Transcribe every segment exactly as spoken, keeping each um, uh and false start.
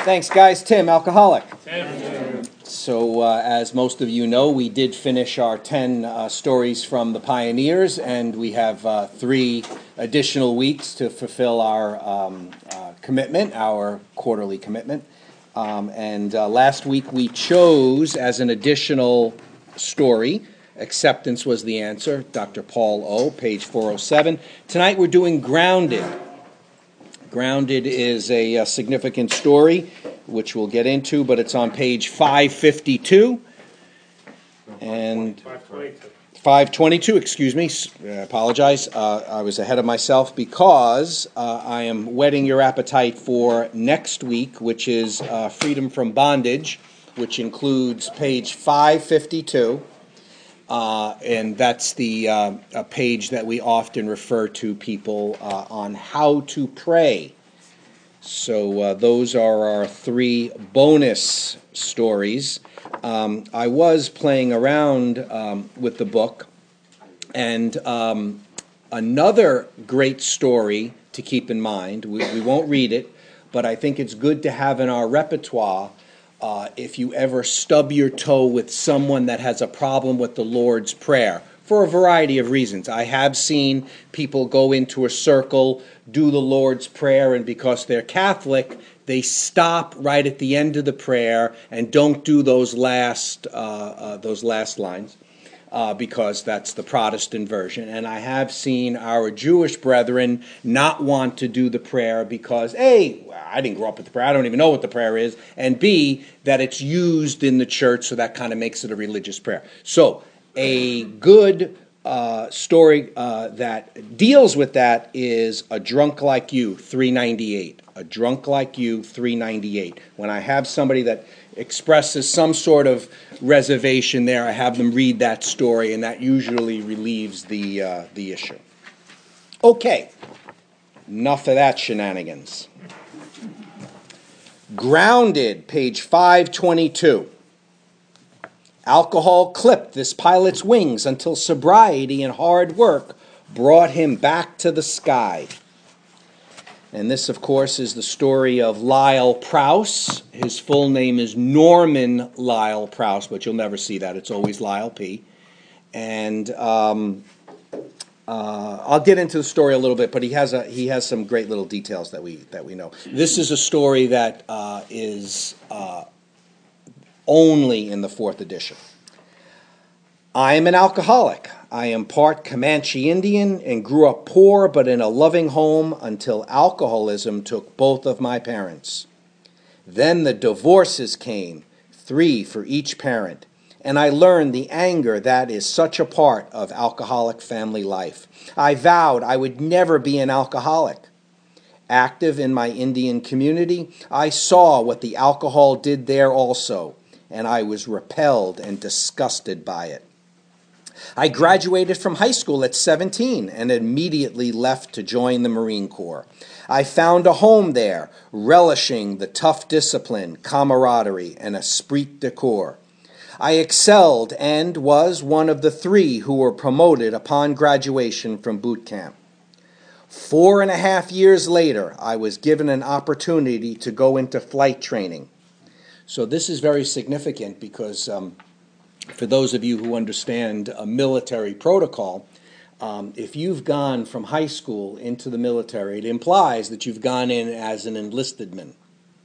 Thanks, guys. Tim, alcoholic. Tim. So, uh, as most of you know, we did finish our ten uh, stories from the Pioneers, and we have uh, three additional weeks to fulfill our um, uh, commitment, our quarterly commitment. Um, and uh, last week we chose as an additional story, Acceptance Was the Answer, Doctor Paul O., page four oh seven. Tonight we're doing Grounded. Grounded is a, a significant story, which we'll get into, but it's on page five fifty-two. And five twenty-two, excuse me, I apologize. Uh, I was ahead of myself because uh, I am whetting your appetite for next week, which is uh, Freedom from Bondage, which includes page five fifty-two. Uh, and that's the uh, a page that we often refer to people uh, on how to pray. So uh, those are our three bonus stories. Um, I was playing around um, with the book, and um, another great story to keep in mind, we, we won't read it, but I think it's good to have in our repertoire uh, if you ever stub your toe with someone that has a problem with the Lord's Prayer, for a variety of reasons. I have seen people go into a circle, do the Lord's Prayer, and because they're Catholic, they stop right at the end of the prayer and don't do those last uh, uh, those last lines uh, because that's the Protestant version. And I have seen our Jewish brethren not want to do the prayer because, A, I didn't grow up with the prayer, I don't even know what the prayer is, and B, that it's used in the church, so that kind of makes it a religious prayer. So, a good uh, story uh, that deals with that is A Drunk Like You, three ninety-eight. A Drunk Like You, three ninety-eight. When I have somebody that expresses some sort of reservation there, I have them read that story, and that usually relieves the, uh, the issue. Okay, enough of that shenanigans. Grounded, page five twenty-two. Alcohol clipped this pilot's wings until sobriety and hard work brought him back to the sky. And this, of course, is the story of Lyle Prowse. His full name is Norman Lyle Prowse, but you'll never see that. It's always Lyle P. And um, uh, I'll get into the story a little bit, but he has a he has some great little details that we that we know. This is a story that uh, is Uh, only in the fourth edition. I am an alcoholic. I am part Comanche Indian and grew up poor but in a loving home until alcoholism took both of my parents. Then the divorces came, three for each parent, and I learned the anger that is such a part of alcoholic family life. I vowed I would never be an alcoholic. Active in my Indian community, I saw what the alcohol did there also, and I was repelled and disgusted by it. I graduated from high school at seventeen and immediately left to join the Marine Corps. I found a home there, relishing the tough discipline, camaraderie, and esprit de corps. I excelled and was one of the three who were promoted upon graduation from boot camp. Four and a half years later, I was given an opportunity to go into flight training. So this is very significant because um, for those of you who understand a military protocol, um, if you've gone from high school into the military, it implies that you've gone in as an enlisted man,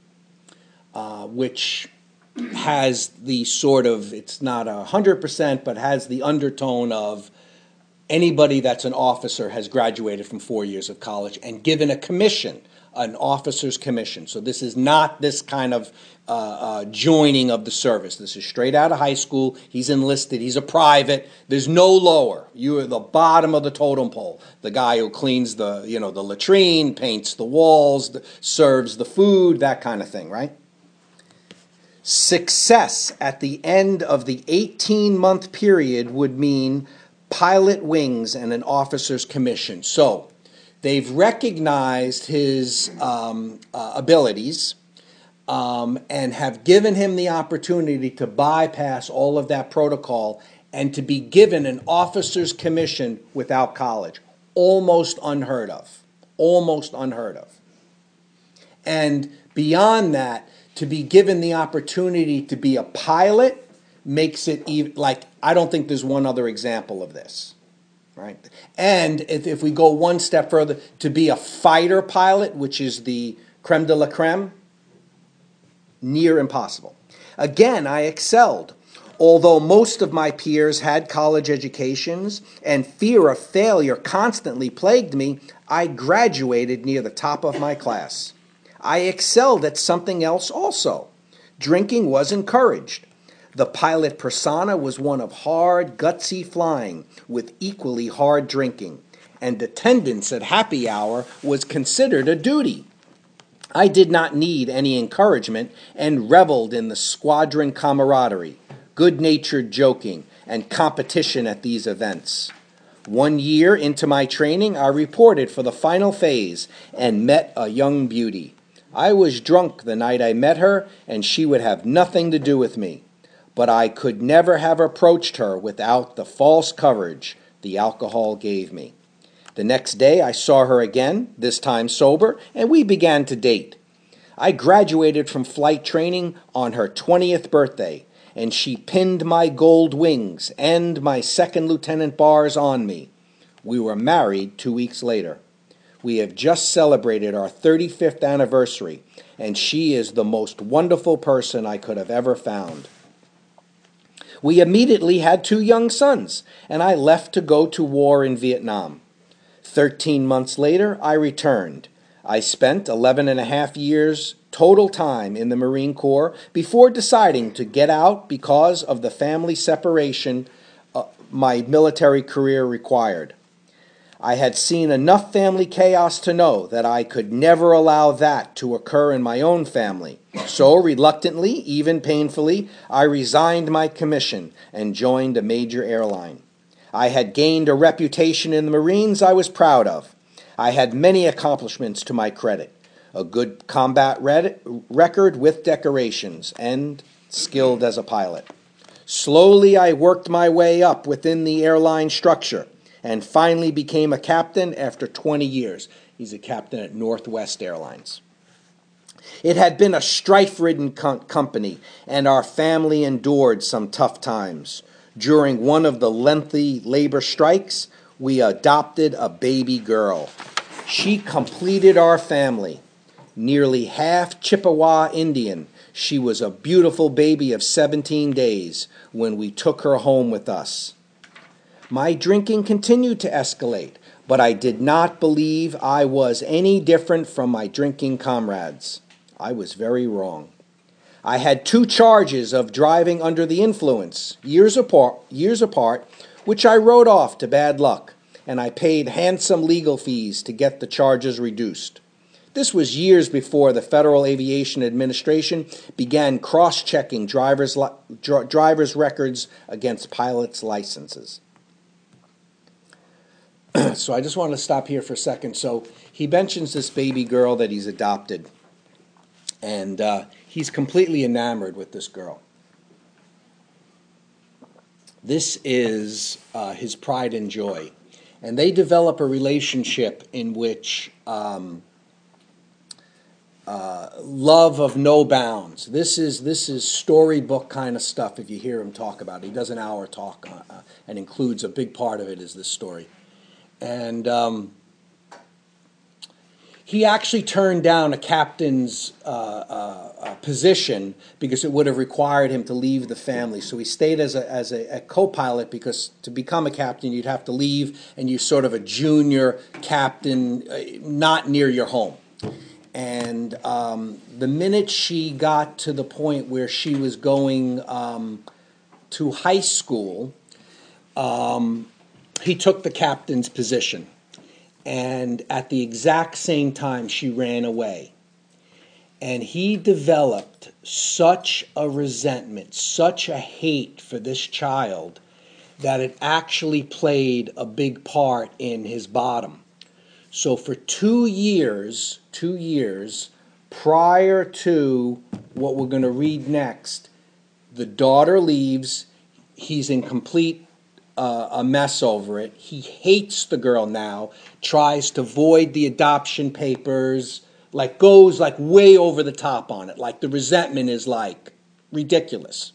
uh, which has the sort of, it's not a hundred percent, but has the undertone of anybody that's an officer has graduated from four years of college and given a commission, an officer's commission. So this is not this kind of uh, uh, joining of the service. This is straight out of high school. He's enlisted. He's a private. There's no lower. You are the bottom of the totem pole. The guy who cleans the, you know, the latrine, paints the walls, the, serves the food, that kind of thing, right? Success at the end of the eighteen-month period would mean pilot wings and an officer's commission. So they've recognized his um, uh, abilities um, and have given him the opportunity to bypass all of that protocol and to be given an officer's commission without college. Almost unheard of. Almost unheard of. And Beyond that, to be given the opportunity to be a pilot makes it even, like, I don't think there's one other example of this, right? And if, if we go one step further, to be a fighter pilot, which is the creme de la creme, near impossible. Again, I excelled. Although most of my peers had college educations and fear of failure constantly plagued me, I graduated near the top of my class. I excelled at something else also. Drinking was encouraged. The pilot persona was one of hard, gutsy flying with equally hard drinking, and attendance at happy hour was considered a duty. I did not need any encouragement and reveled in the squadron camaraderie, good-natured joking, and competition at these events. One year into my training, I reported for the final phase and met a young beauty. I was drunk the night I met her, and she would have nothing to do with me. But I could never have approached her without the false courage the alcohol gave me. The next day I saw her again, this time sober, and we began to date. I graduated from flight training on her twentieth birthday, and she pinned my gold wings and my second lieutenant bars on me. We were married two weeks later. We have just celebrated our thirty-fifth anniversary, and she is the most wonderful person I could have ever found. We immediately had two young sons, and I left to go to war in Vietnam. Thirteen months later, I returned. I spent eleven and a half years total time in the Marine Corps before deciding to get out because of the family separation uh, my military career required. I had seen enough family chaos to know that I could never allow that to occur in my own family. So, reluctantly, even painfully, I resigned my commission and joined a major airline. I had gained a reputation in the Marines I was proud of. I had many accomplishments to my credit, a good combat red- record with decorations, and skilled as a pilot. Slowly, I worked my way up within the airline structure and finally became a captain after twenty years. He's a captain at Northwest Airlines. It had been a strife-ridden com- company, and our family endured some tough times. During one of the lengthy labor strikes, we adopted a baby girl. She completed our family. Nearly half Chippewa Indian, she was a beautiful baby of seventeen days when we took her home with us. My drinking continued to escalate, but I did not believe I was any different from my drinking comrades. I was very wrong. I had two charges of driving under the influence, years apart, years apart, which I wrote off to bad luck, and I paid handsome legal fees to get the charges reduced. This was years before the Federal Aviation Administration began cross-checking drivers' li- dr- drivers' records against pilots' licenses. So I just want to stop here for a second. So he mentions this baby girl that he's adopted, and uh, he's completely enamored with this girl. This is uh, his pride and joy. And they develop a relationship in which um, uh, love of no bounds. This is this is storybook kind of stuff if you hear him talk about it. He does an hour talk uh, and includes a big part of it is this story. And um, he actually turned down a captain's uh, uh, uh, position because it would have required him to leave the family. So he stayed as a as a, a co-pilot because to become a captain, you'd have to leave, and you're sort of a junior captain, uh, not near your home. And um, the minute she got to the point where she was going um, to high school, um, he took the captain's position. And at the exact same time, she ran away. And he developed such a resentment, such a hate for this child, that it actually played a big part in his bottom. So for two years, two years prior to what we're going to read next, the daughter leaves. He's in complete uh, a mess over it. He hates the girl now, tries to void the adoption papers, like goes like way over the top on it, like the resentment is like ridiculous.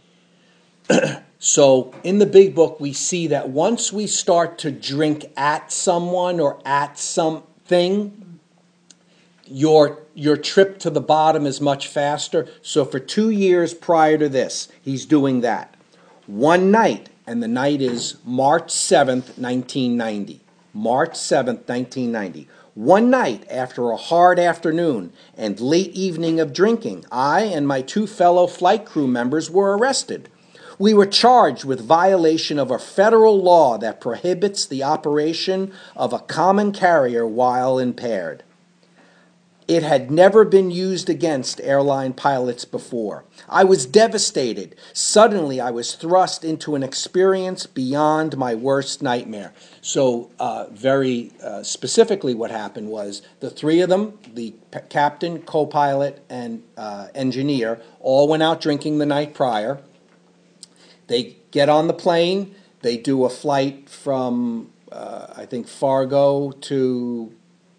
So in the big book, we see that once we start to drink at someone or at something, your your trip to the bottom is much faster. So for two years prior to this, he's doing that. One night, and the night is March seventh, nineteen ninety. March seventh, nineteen ninety. One night after a hard afternoon and late evening of drinking, I and my two fellow flight crew members were arrested. We were charged with violation of a federal law that prohibits the operation of a common carrier while impaired. It had never been used against airline pilots before. I was devastated. Suddenly, I was thrust into an experience beyond my worst nightmare. So, uh, very uh, specifically, what happened was the three of them, the p- captain, co-pilot, and uh, engineer, all went out drinking the night prior. They get on the plane. They do a flight from, uh, I think, Fargo to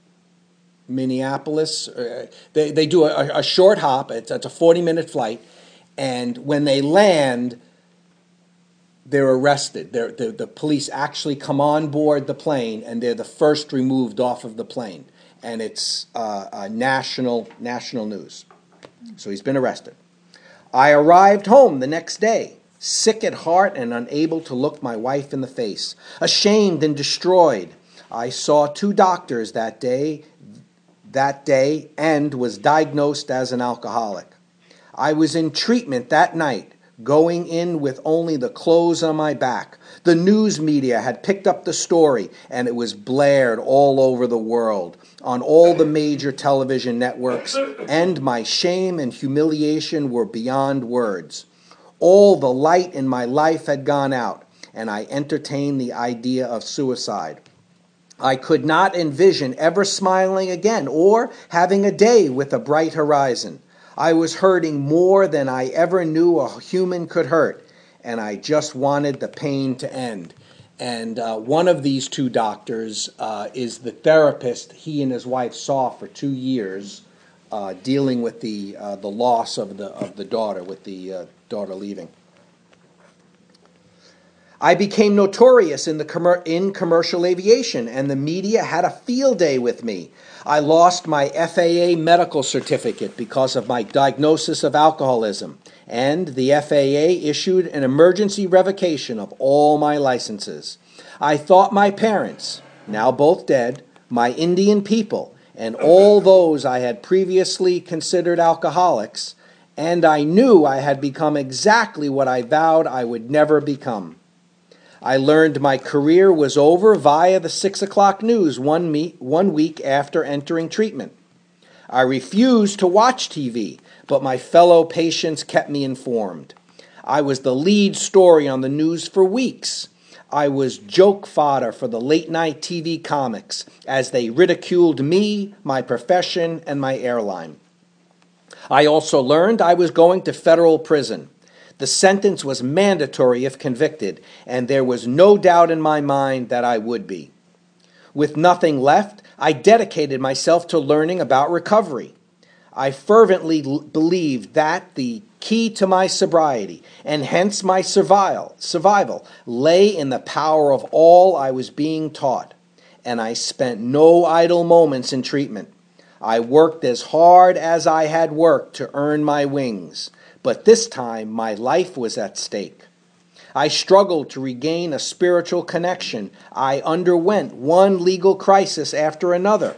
Minneapolis. Uh, they, they do a, a short hop. It's, it's a forty-minute flight. And when they land, they're arrested. They're, the, the police actually come on board the plane, and they're the first removed off of the plane. And it's uh, uh, national, national news. So he's been arrested. I arrived home the next day, sick at heart and unable to look my wife in the face. Ashamed and destroyed, I saw two doctors that day, that day and was diagnosed as an alcoholic. I was in treatment that night, going in with only the clothes on my back. The news media had picked up the story, and it was blared all over the world, on all the major television networks, and my shame and humiliation were beyond words. All the light in my life had gone out, and I entertained the idea of suicide. I could not envision ever smiling again or having a day with a bright horizon. I was hurting more than I ever knew a human could hurt, and I just wanted the pain to end. And uh, one of these two doctors uh, is the therapist he and his wife saw for two years, uh, dealing with the uh, the loss of the of the daughter, with the uh, daughter leaving. I became notorious in the commer- in commercial aviation, and the media had a field day with me. I lost my F A A medical certificate because of my diagnosis of alcoholism, and the F A A issued an emergency revocation of all my licenses. I thought my parents, now both dead, my Indian people, and all those I had previously considered alcoholics, and I knew I had become exactly what I vowed I would never become. I learned my career was over via the six o'clock news one, me- one week after entering treatment. I refused to watch T V, but my fellow patients kept me informed. I was the lead story on the news for weeks. I was joke fodder for the late-night T V comics as they ridiculed me, my profession, and my airline. I also learned I was going to federal prison. The sentence was mandatory if convicted, and there was no doubt in my mind that I would be. With nothing left, I dedicated myself to learning about recovery. I fervently l- believed that the key to my sobriety, and hence my survival, survival, lay in the power of all I was being taught, and I spent no idle moments in treatment. I worked as hard as I had worked to earn my wings. But this time, my life was at stake. I struggled to regain a spiritual connection. I underwent one legal crisis after another.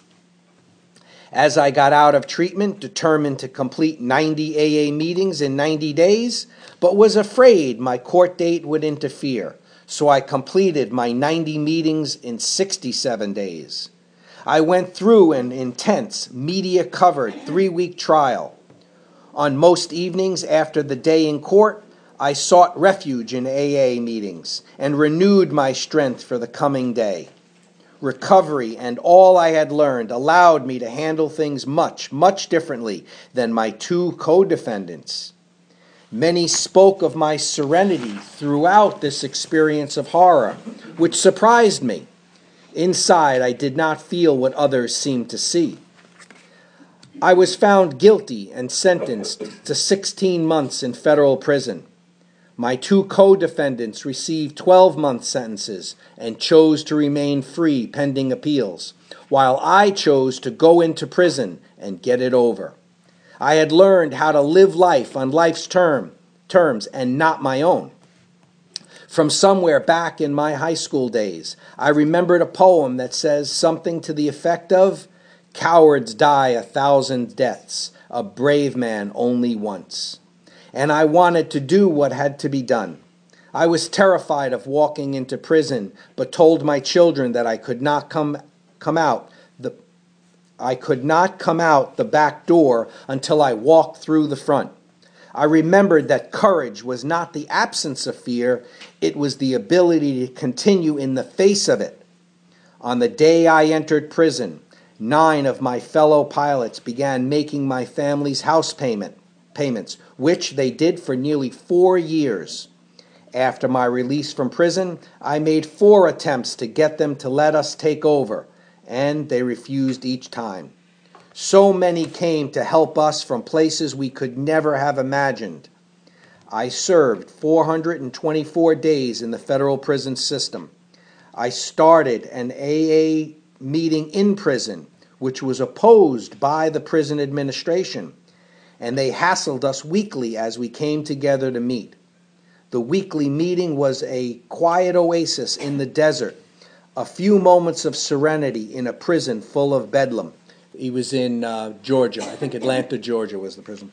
As I got out of treatment, determined to complete ninety A A meetings in ninety days, but was afraid my court date would interfere, so I completed my ninety meetings in sixty-seven days. I went through an intense, media-covered three-week trial. On most evenings after the day in court, I sought refuge in A A meetings and renewed my strength for the coming day. Recovery and all I had learned allowed me to handle things much, much differently than my two co-defendants. Many spoke of my serenity throughout this experience of horror, which surprised me. Inside, I did not feel what others seemed to see. I was found guilty and sentenced to sixteen months in federal prison. My two co-defendants received twelve-month sentences and chose to remain free pending appeals, while I chose to go into prison and get it over. I had learned how to live life on life's term, terms and not my own. From somewhere back in my high school days, I remembered a poem that says something to the effect of, "Cowards die a thousand deaths, a brave man only once." And I wanted to do what had to be done. I was terrified of walking into prison, but told my children that I could not come come out the I could not come out the back door until I walked through the front. I remembered that courage was not the absence of fear, it was the ability to continue in the face of it. On the day I entered prison, nine of my fellow pilots began making my family's house payment payments, which they did for nearly four years. After my release from prison, I made four attempts to get them to let us take over, and they refused each time. So many came to help us from places we could never have imagined. I served four hundred twenty-four days in the federal prison system. I started an A A meeting in prison, which was opposed by the prison administration, and they hassled us weekly as we came together to meet. The weekly meeting was a quiet oasis in the desert, a few moments of serenity in a prison full of bedlam. He was in uh, Georgia. I think Atlanta, Georgia was the prison.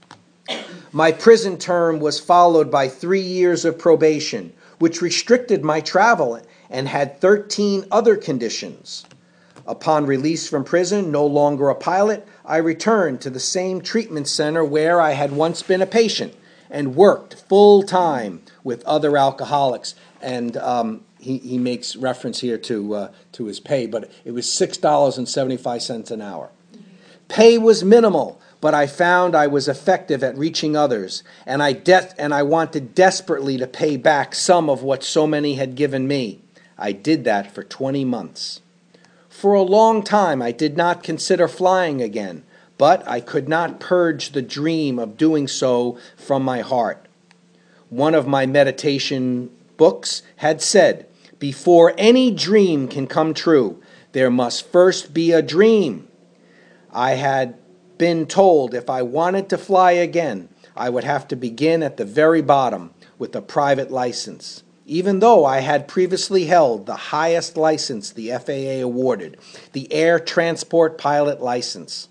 My prison term was followed by three years of probation, which restricted my travel and had thirteen other conditions. Upon release from prison, no longer a pilot, I returned to the same treatment center where I had once been a patient and worked full-time with other alcoholics. And um, he, he makes reference here to uh, to his pay, but it was six dollars and seventy-five cents an hour. Pay was minimal, but I found I was effective at reaching others, and I de- and I wanted desperately to pay back some of what so many had given me. I did that for twenty months. For a long time, I did not consider flying again, but I could not purge the dream of doing so from my heart. One of my meditation books had said, "Before any dream can come true, there must first be a dream." I had been told if I wanted to fly again, I would have to begin at the very bottom with a private license, even though I had previously held the highest license the F A A awarded, the Air Transport Pilot License.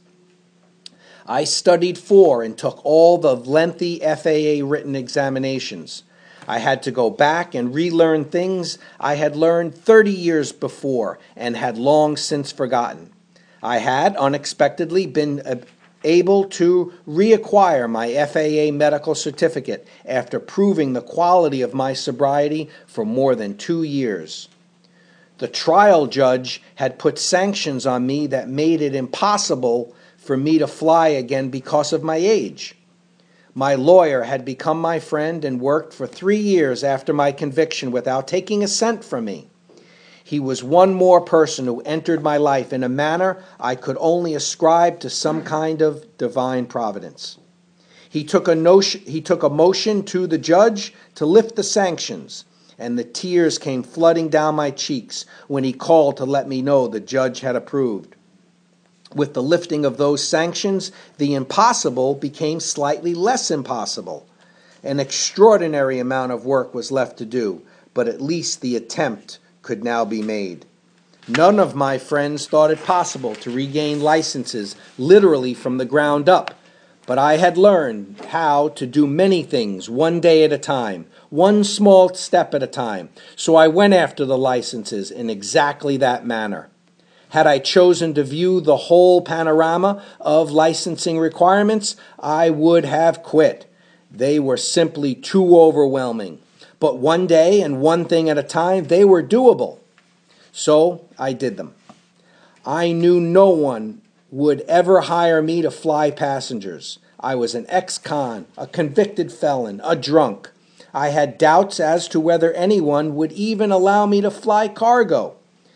I studied for and took all the lengthy F A A written examinations. I had to go back and relearn things I had learned thirty years before and had long since forgotten. I had unexpectedly been able to reacquire my F A A medical certificate after proving the quality of my sobriety for more than two years. The trial judge had put sanctions on me that made it impossible for me to fly again because of my age. My lawyer had become my friend and worked for three years after my conviction without taking a cent from me. He was one more person who entered my life in a manner I could only ascribe to some kind of divine providence. He took a notion, he took a motion to the judge to lift the sanctions, and the tears came flooding down my cheeks when he called to let me know the judge had approved. With the lifting of those sanctions, the impossible became slightly less impossible. An extraordinary amount of work was left to do, but at least the attempt could now be made. None of my friends thought it possible to regain licenses literally from the ground up, but I had learned how to do many things one day at a time, one small step at a time, so I went after the licenses in exactly that manner. Had I chosen to view the whole panorama of licensing requirements, I would have quit. They were simply too overwhelming. But one day and one thing at a time, they were doable. So I did them. I knew no one would ever hire me to fly passengers. I was an ex-con, a convicted felon, a drunk. I had doubts as to whether anyone would even allow me to fly cargo.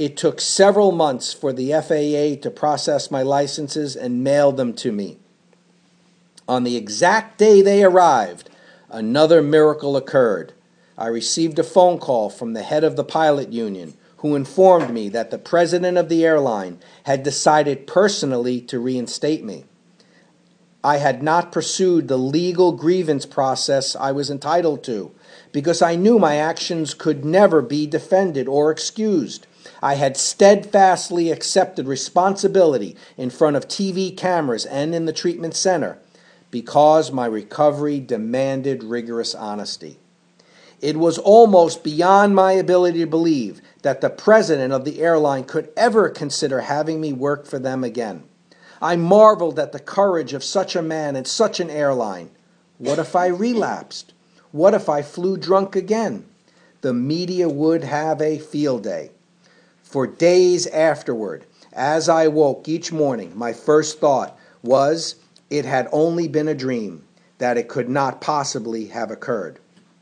It took several months for the F A A to process my licenses and mail them to me. On the exact day they arrived, another miracle occurred. I received a phone call from the head of the pilot union, who informed me that the president of the airline had decided personally to reinstate me. I had not pursued the legal grievance process I was entitled to, because I knew my actions could never be defended or excused. I had steadfastly accepted responsibility in front of T V cameras and in the treatment center, because my recovery demanded rigorous honesty. It was almost beyond my ability to believe that the president of the airline could ever consider having me work for them again. I marveled at the courage of such a man and such an airline. What if I relapsed? What if I flew drunk again? The media would have a field day. For days afterward, as I woke each morning, my first thought was it had only been a dream, that it could not possibly have occurred.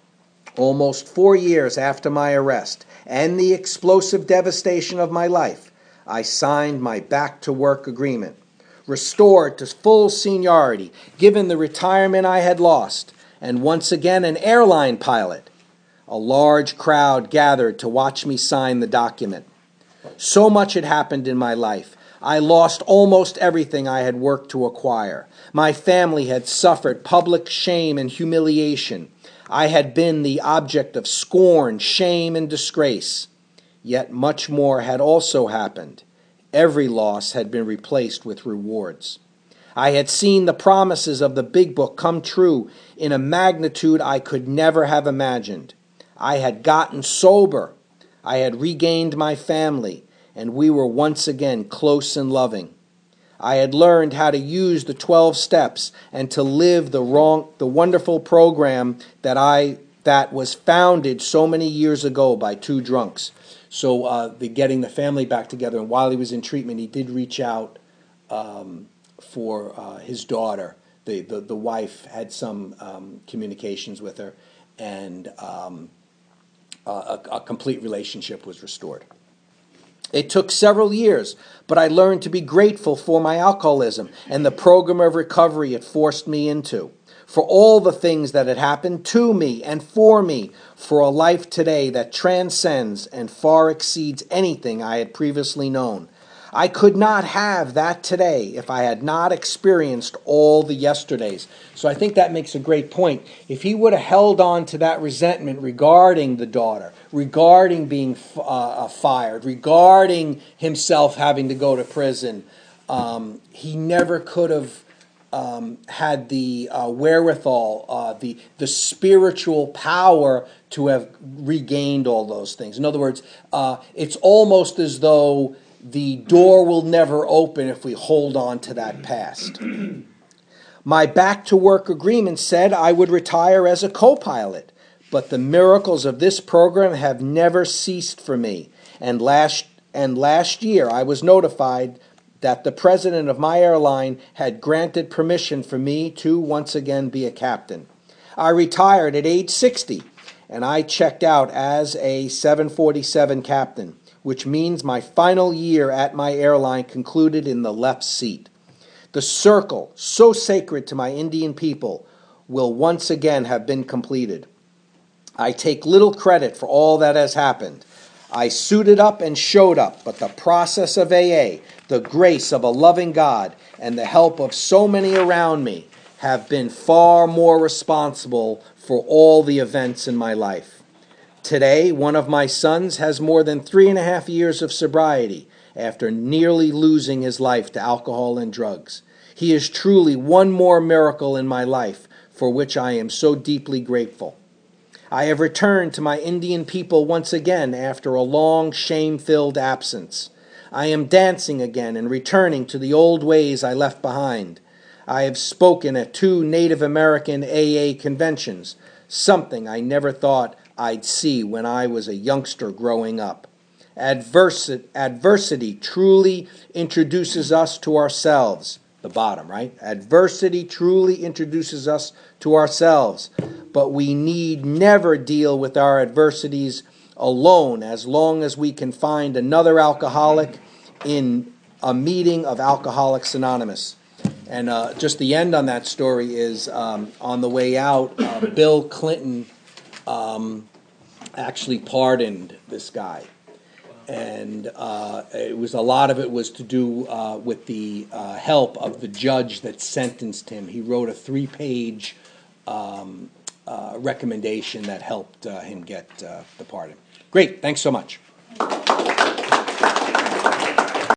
Almost four years after my arrest and the explosive devastation of my life, I signed my back-to-work agreement, restored to full seniority, given the retirement I had lost, and once again an airline pilot. A large crowd gathered to watch me sign the document. So much had happened in my life. I lost almost everything I had worked to acquire. My family had suffered public shame and humiliation. I had been the object of scorn, shame, and disgrace. Yet much more had also happened. Every loss had been replaced with rewards. I had seen the promises of the Big Book come true in a magnitude I could never have imagined. I had gotten sober. I had regained my family, and we were once again close and loving. I had learned how to use the twelve steps and to live the wrong, the wonderful program that I that was founded so many years ago by two drunks. So uh, the getting the family back together, and while he was in treatment, he did reach out um, for uh, his daughter. The, the the wife had some um, communications with her, and um, a, a complete relationship was restored. It took several years, but I learned to be grateful for my alcoholism and the program of recovery it forced me into, for all the things that had happened to me and for me, for a life today that transcends and far exceeds anything I had previously known. I could not have that today if I had not experienced all the yesterdays. So I think that makes a great point. If he would have held on to that resentment regarding the daughter, regarding being uh, fired, regarding himself having to go to prison, um, he never could have um, had the uh, wherewithal, uh, the the spiritual power to have regained all those things. In other words, uh, it's almost as though the door will never open if we hold on to that past. My back-to-work agreement said I would retire as a co-pilot, but the miracles of this program have never ceased for me. And last and last year I was notified that the president of my airline had granted permission for me to once again be a captain. I retired at age sixty, and I checked out as a seven forty-seven captain, which means my final year at my airline concluded in the left seat. The circle, so sacred to my Indian people, will once again have been completed. I take little credit for all that has happened. I suited up and showed up, but the process of A A, the grace of a loving God, and the help of so many around me have been far more responsible for all the events in my life. Today, one of my sons has more than three and a half years of sobriety after nearly losing his life to alcohol and drugs. He is truly one more miracle in my life, for which I am so deeply grateful. I have returned to my Indian people once again after a long, shame-filled absence. I am dancing again and returning to the old ways I left behind. I have spoken at two Native American A A conventions, something I never thought I'd see when I was a youngster growing up. Adversi- adversity truly introduces us to ourselves. The bottom, right? Adversity truly introduces us to ourselves, but we need never deal with our adversities alone as long as we can find another alcoholic in a meeting of Alcoholics Anonymous. And uh, just the end on that story is um, on the way out, uh, Bill Clinton um, actually pardoned this guy. And uh, it was a lot of it was to do uh, with the uh, help of the judge that sentenced him. He wrote a three-page um, uh, recommendation that helped uh, him get uh, the pardon. Great, thanks so much.